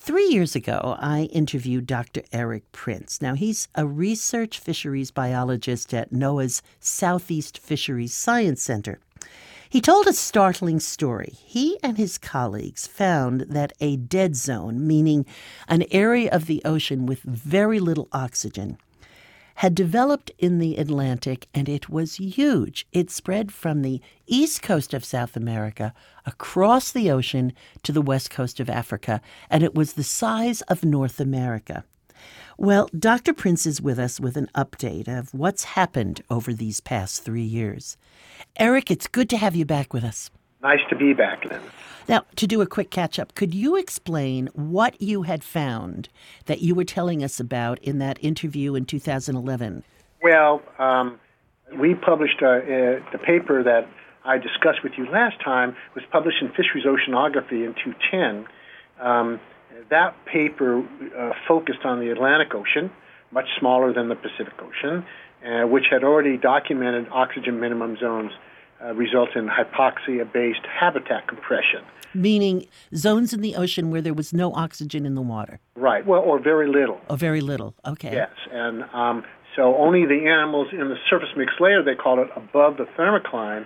3 years ago, I interviewed Dr. Erik Prince. Now, he's a research fisheries biologist at NOAA's Southeast Fisheries Science Center. He told a startling story. He and his colleagues found that a dead zone, meaning an area of the ocean with very little oxygen, had developed in the Atlantic, and it was huge. It spread from the east coast of South America across the ocean to the west coast of Africa, and it was the size of North America. Well, Dr. Prince is with us with an update of what's happened over these past 3 years. Erik, it's good to have you back with us. Nice to be back, Lynn. Now, to do a quick catch-up, could you explain what you had found that you were telling us about in that interview in 2011? Well, we published the paper that I discussed with you last time was published in Fisheries Oceanography in 2010. That paper focused on the Atlantic Ocean, much smaller than the Pacific Ocean, which had already documented oxygen minimum zones result in hypoxia-based habitat compression. Meaning zones in the ocean where there was no oxygen in the water. Right, well, or very little. Oh, very little, okay. Yes, and so only the animals in the surface mixed layer, they call it above the thermocline,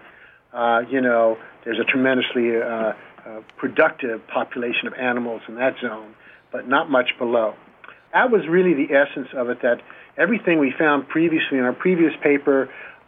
there's a tremendously productive population of animals in that zone, but not much below. That was really the essence of it, that everything we found previously in our previous paper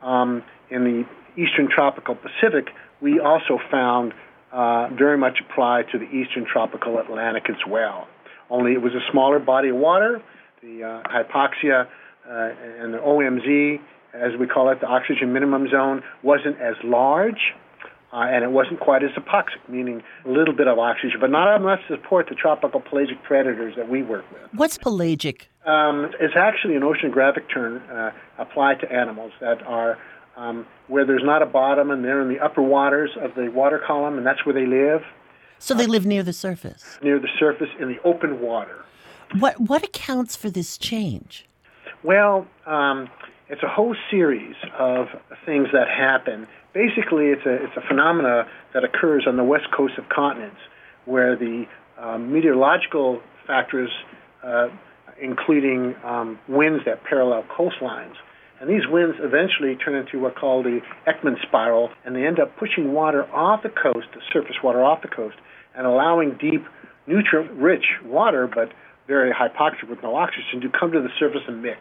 in the Eastern Tropical Pacific, we also found very much applied to the Eastern Tropical Atlantic as well. Only it was a smaller body of water. The hypoxia and the OMZ, as we call it, the oxygen minimum zone, wasn't as large, and it wasn't quite as hypoxic, meaning a little bit of oxygen, but not enough to support the tropical pelagic predators that we work with. What's pelagic? It's actually an oceanographic term applied to animals that are where there's not a bottom, and they're in the upper waters of the water column, and that's where they live. So they live near the surface? Near the surface in the open water. What accounts for this change? Well, it's a whole series of things that happen. Basically, it's a phenomena that occurs on the west coast of continents, where the meteorological factors, including winds that parallel coastlines, and these winds eventually turn into what's called the Ekman spiral, and they end up pushing water off the coast, the surface water off the coast, and allowing deep, nutrient-rich water, but very hypoxic with no oxygen, to come to the surface and mix.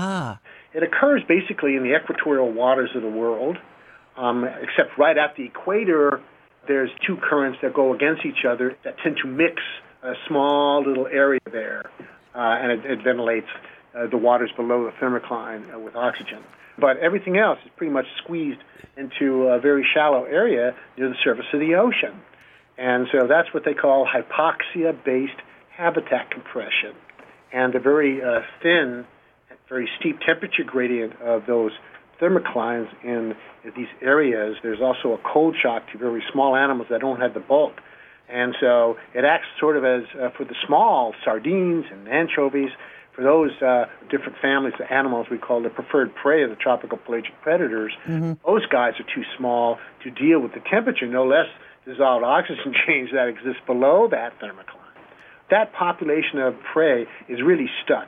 It occurs basically in the equatorial waters of the world, except right at the equator, there's two currents that go against each other that tend to mix a small little area there, and it ventilates the waters below the thermocline with oxygen. But everything else is pretty much squeezed into a very shallow area near the surface of the ocean. And so that's what they call hypoxia-based habitat compression. And the very thin, very steep temperature gradient of those thermoclines in these areas, there's also a cold shock to very small animals that don't have the bulk. And so it acts sort of as, for the small sardines and anchovies, for those different families of animals we call the preferred prey of the tropical pelagic predators, those guys are too small to deal with the temperature, no less dissolved oxygen change that exists below that thermocline. That population of prey is really stuck.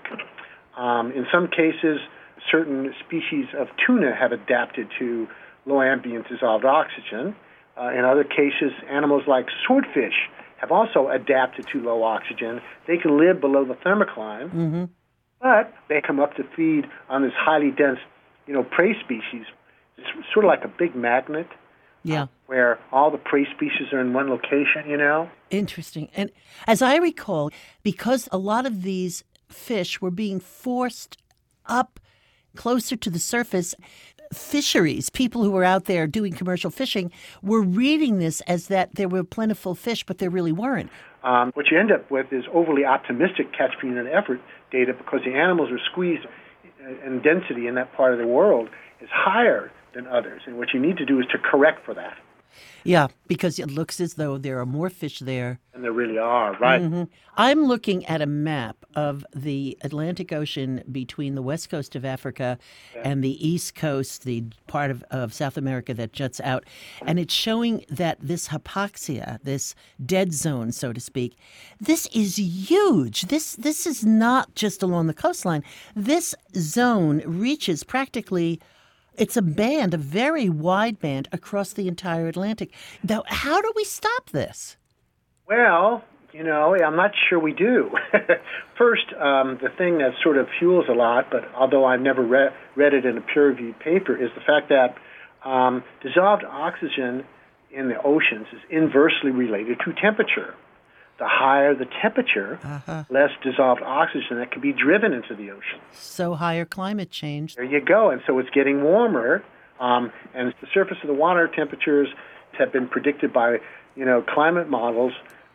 In some cases, certain species of tuna have adapted to low ambient dissolved oxygen. In other cases, animals like swordfish have also adapted to low oxygen. They can live below the thermocline, but they come up to feed on this highly dense, prey species. It's sort of like a big magnet. Yeah. Where all the prey species are in one location, Interesting. And as I recall, because a lot of these fish were being forced up closer to the surface, fisheries, people who were out there doing commercial fishing, were reading this as that there were plentiful fish, but there really weren't. What you end up with is overly optimistic catch, per unit effort data, because the animals are squeezed, and density in that part of the world is higher than others. And what you need to do is to correct for that. Yeah, because it looks as though there are more fish there. And there really are, right? I'm looking at a map of the Atlantic Ocean between the west coast of Africa and the east coast, the part of South America that juts out. And it's showing that this hypoxia, this dead zone, so to speak, this is huge. This is not just along the coastline. This zone reaches practically. It's a band, a very wide band across the entire Atlantic. Now, how do we stop this? Well, I'm not sure we do. First, the thing that sort of fuels a lot, but although I've never read it in a peer-reviewed paper, is the fact that dissolved oxygen in the oceans is inversely related to temperature. The higher the temperature, less dissolved oxygen that can be driven into the ocean. So higher climate change. There you go. And so it's getting warmer, and the surface of the water temperatures have been predicted by, climate models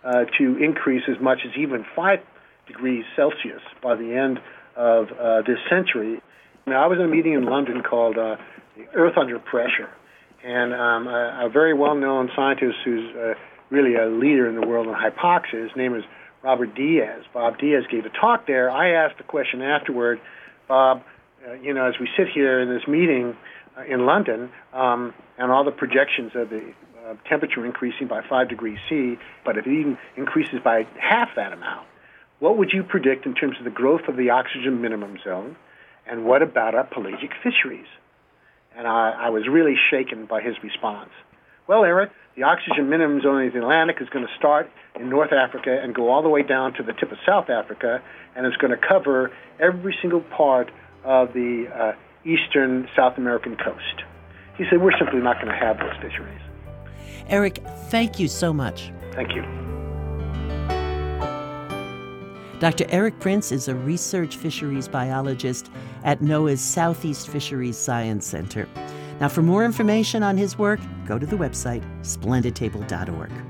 to increase as much as even 5 degrees Celsius by the end of this century. Now, I was in a meeting in London called the Earth Under Pressure, and a very well-known scientist who's really a leader in the world on hypoxia. His name is Robert Diaz. Bob Diaz gave a talk there. I asked the question afterward, Bob, as we sit here in this meeting in London, and all the projections of the temperature increasing by 5 degrees C, but if it even increases by half that amount, what would you predict in terms of the growth of the oxygen minimum zone, and what about our pelagic fisheries? And I was really shaken by his response. Well, Eric, the oxygen minimum zone in the Atlantic is going to start in North Africa and go all the way down to the tip of South Africa, and it's going to cover every single part of the eastern South American coast. He said, we're simply not going to have those fisheries. Eric, thank you so much. Thank you. Dr. Eric Prince is a research fisheries biologist at NOAA's Southeast Fisheries Science Center. Now, for more information on his work, go to the website splendidtable.org.